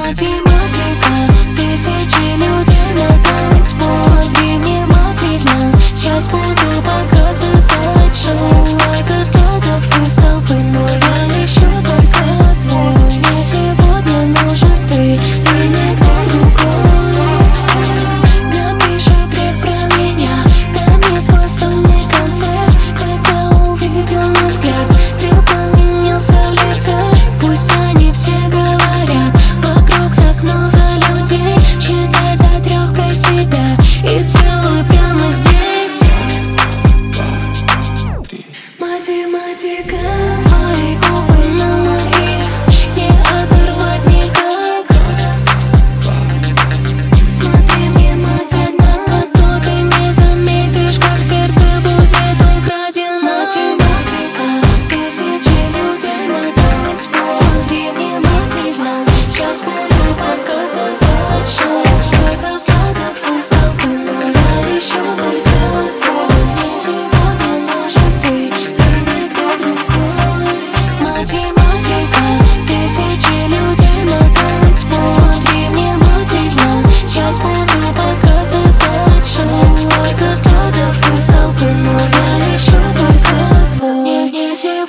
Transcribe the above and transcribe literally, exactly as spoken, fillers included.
Математика, тысячи людей на танцпол. Смотри внимательно, сейчас буду показывать шоу. Столько взглядов из толпы, но я ищу только твой. Мне сегодня нужен ты и никто другой. Напиши трек про меня, дай мне свой сольный концерт. Когда увидел мой взгляд, ты поменялся в лице. Пусть они все говорят, вокруг так много людей. Считай до трех про себя и целуй прямо здесь. Математика, твои губы на моих не оторвать никак. Смотри внимательно, а то ты не заметишь, как сердце будет украдено. Математика, тысячи людей на танцпол. Смотри внимательно, сейчас буду показывать шоу. Столько взглядов из толпы, но я ищу только твой. Мне сегодня нужен ты и никто другой. Математика, тысячи людей на танцпол. Смотри внимательно, сейчас буду показывать шоу. Столько взглядов из толпы, но я ищу только твой. Не, не сегодня.